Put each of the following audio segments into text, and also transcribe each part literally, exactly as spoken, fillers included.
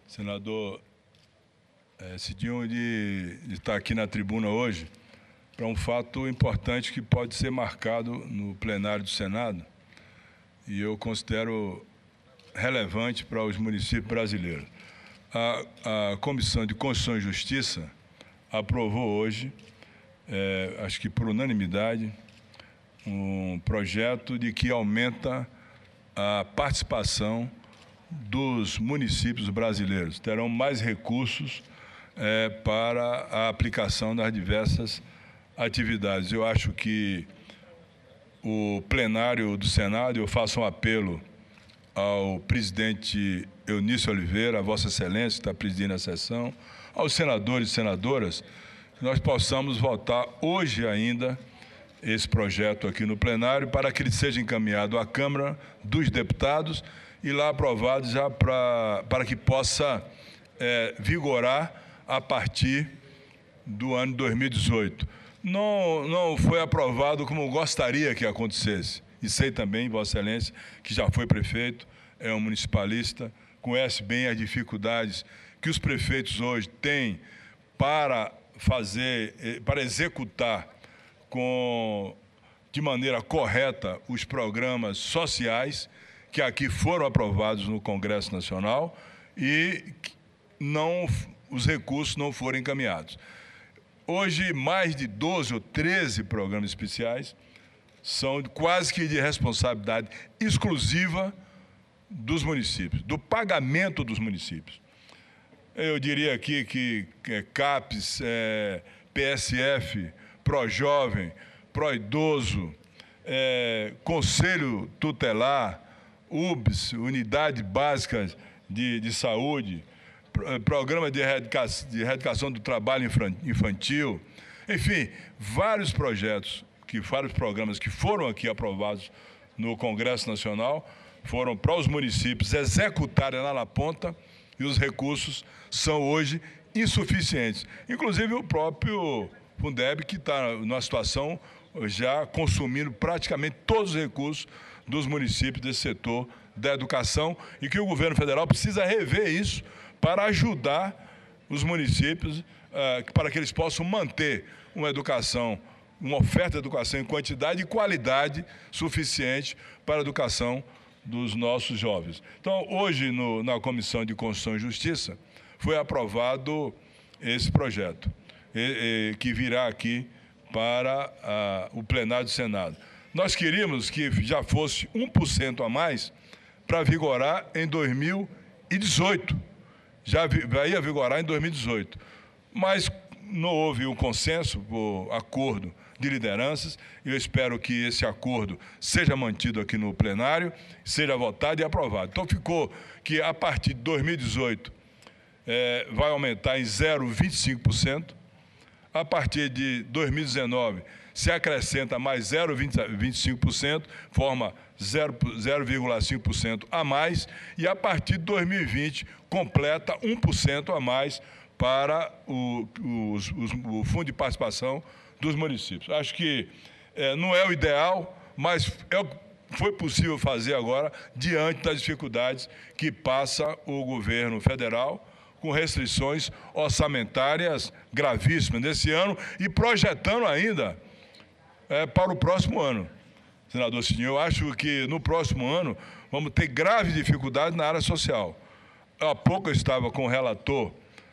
senador é, Cidinho, de, de estar aqui na tribuna hoje para um fato importante que pode ser marcado no plenário do Senado e eu considero relevante para os municípios brasileiros. A, a Comissão de Constituição e Justiça aprovou hoje, é, acho que por unanimidade, um projeto de que aumenta a participação dos municípios brasileiros. Terão mais recursos é, para a aplicação das diversas atividades. Eu acho que o plenário do Senado, eu faço um apelo ao presidente Eunício Oliveira, a Vossa Excelência, que está presidindo a sessão, aos senadores e senadoras, que nós possamos votar hoje ainda esse projeto aqui no plenário para que ele seja encaminhado à Câmara dos Deputados e lá aprovado já pra, para que possa é, vigorar a partir do ano dois mil e dezoito. Não, não foi aprovado como gostaria que acontecesse. E sei também, Vossa Excelência, que já foi prefeito, é um municipalista, conhece bem as dificuldades que os prefeitos hoje têm para fazer, para executar com, de maneira correta os programas sociais que aqui foram aprovados no Congresso Nacional e não, os recursos não foram encaminhados. Hoje, mais de doze ou treze programas especiais são quase que de responsabilidade exclusiva dos municípios, do pagamento dos municípios. Eu diria aqui que é, CAPES, é, P S F, ProJovem, ProIdoso, é, Conselho Tutelar, U B S, Unidade Básica de, de Saúde, Programa de Erradicação, de Erradicação do Trabalho Infantil, enfim, vários projetos, que, vários programas que foram aqui aprovados no Congresso Nacional, foram para os municípios executarem lá na ponta e os recursos são hoje insuficientes. Inclusive o próprio Fundeb, que está numa situação já consumindo praticamente todos os recursos dos municípios desse setor da educação e que o governo federal precisa rever isso para ajudar os municípios, uh, para que eles possam manter uma educação, uma oferta de educação em quantidade e qualidade suficiente para a educação dos nossos jovens. Então, hoje, no, na Comissão de Constituição e Justiça, foi aprovado esse projeto, e, e, que virá aqui para a, o plenário do Senado. Nós queríamos que já fosse um por cento a mais para vigorar em dois mil e dezoito. Já ia vigorar em dois mil e dezoito. Mas não houve um consenso, o acordo de lideranças, e eu espero que esse acordo seja mantido aqui no plenário, seja votado e aprovado. Então, ficou que, a partir de dois mil e dezoito, é, vai aumentar em zero vírgula vinte e cinco por cento, a partir de dois mil e dezenove, se acrescenta mais zero vírgula vinte e cinco por cento, forma zero vírgula cinco por cento a mais, e a partir de dois mil e vinte, completa um por cento a mais para o, os, os, o Fundo de Participação dos municípios. Acho que é, não é o ideal, mas é, foi possível fazer agora diante das dificuldades que passa o governo federal, com restrições orçamentárias gravíssimas nesse ano e projetando ainda é, para o próximo ano. Senador Cidinho, eu acho que no próximo ano vamos ter graves dificuldades na área social. Há pouco eu estava com o relator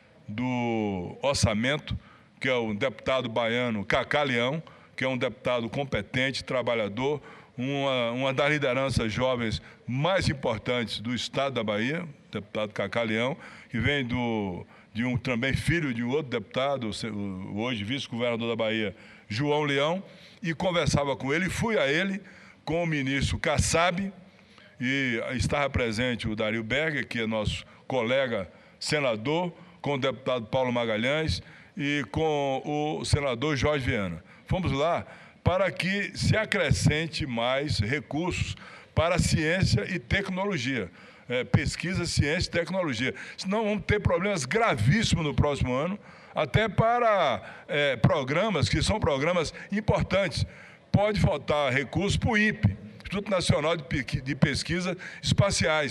do orçamento, que é o deputado baiano Cacá Leão, que é um deputado competente, trabalhador, uma, uma das lideranças jovens mais importantes do estado da Bahia, o deputado Cacá Leão, que vem do, de um também filho de um outro deputado, o hoje vice-governador da Bahia, João Leão, e conversava com ele, fui a ele com o ministro Kassab, e estava presente o Dario Berger, que é nosso colega senador, com o deputado Paulo Magalhães e com o senador Jorge Viana. Fomos lá para que se acrescente mais recursos para ciência e tecnologia, é, pesquisa, ciência e tecnologia. Senão vamos ter problemas gravíssimos no próximo ano, até para é, programas que são programas importantes. Pode faltar recursos para o I N P E, Instituto Nacional de Pesquisa Espaciais,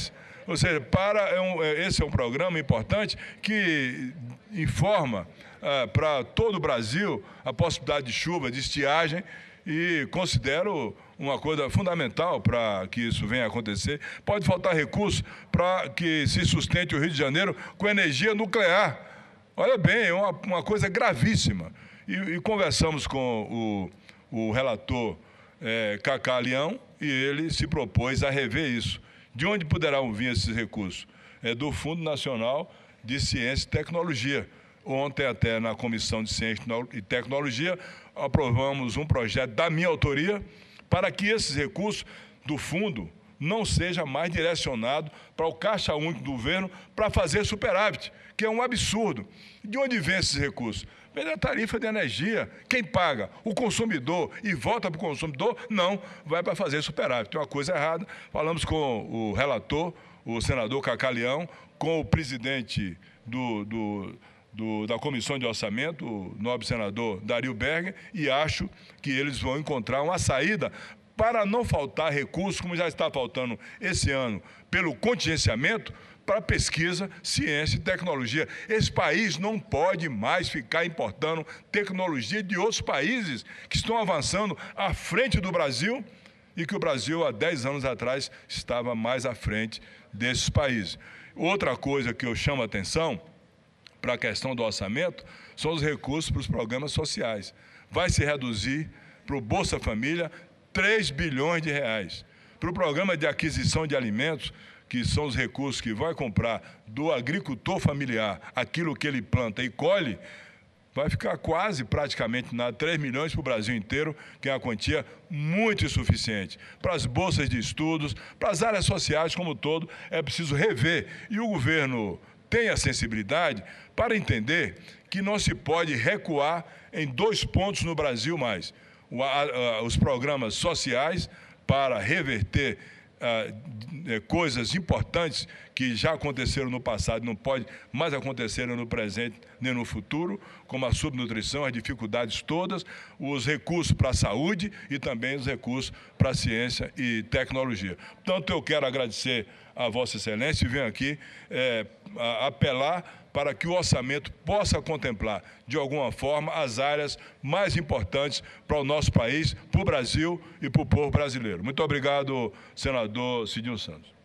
Ou seja, para, é um, é, esse é um programa importante que informa ah, para todo o Brasil a possibilidade de chuva, de estiagem, e considero uma coisa fundamental para que isso venha a acontecer. Pode faltar recursos para que se sustente o Rio de Janeiro com energia nuclear. Olha bem, é uma, uma coisa gravíssima. E, e conversamos com o, o relator é, Cacá Leão e ele se propôs a rever isso. De onde poderão vir esses recursos? É do Fundo Nacional de Ciência e Tecnologia. Ontem, até na Comissão de Ciência e Tecnologia, aprovamos um projeto da minha autoria para que esses recursos do fundo não sejam mais direcionados para o Caixa Único do Governo para fazer superávit, que é um absurdo. De onde vem esses recursos? Vem da tarifa de energia. Quem paga? O consumidor. E volta para o consumidor? Não, vai para fazer superávit. Tem uma coisa errada. Falamos com o relator, o senador Cacá Leão, com o presidente do... do Do, da Comissão de Orçamento, o nobre senador Dario Berger, e acho que eles vão encontrar uma saída para não faltar recursos, como já está faltando esse ano, pelo contingenciamento, para pesquisa, ciência e tecnologia. Esse país não pode mais ficar importando tecnologia de outros países que estão avançando à frente do Brasil e que o Brasil, há dez anos atrás, estava mais à frente desses países. Outra coisa que eu chamo a atenção para a questão do orçamento, são os recursos para os programas sociais. Vai se reduzir para o Bolsa Família três bilhões de reais. Para o programa de aquisição de alimentos, que são os recursos que vai comprar do agricultor familiar aquilo que ele planta e colhe, vai ficar quase praticamente nada, três milhões para o Brasil inteiro, que é uma quantia muito insuficiente. Para as bolsas de estudos, para as áreas sociais como um todo, é preciso rever. E o governo tem a sensibilidade para entender que não se pode recuar em dois pontos no Brasil mais. O, a, a, os programas sociais para reverter a, a, coisas importantes que já aconteceram no passado e não pode mais acontecer no presente nem no futuro, como a subnutrição, as dificuldades todas, os recursos para a saúde e também os recursos para a ciência e tecnologia. Portanto, eu quero agradecer a Vossa Excelência e venho aqui é, a, apelar para que o orçamento possa contemplar, de alguma forma, as áreas mais importantes para o nosso país, para o Brasil e para o povo brasileiro. Muito obrigado, senador Cidinho Santos.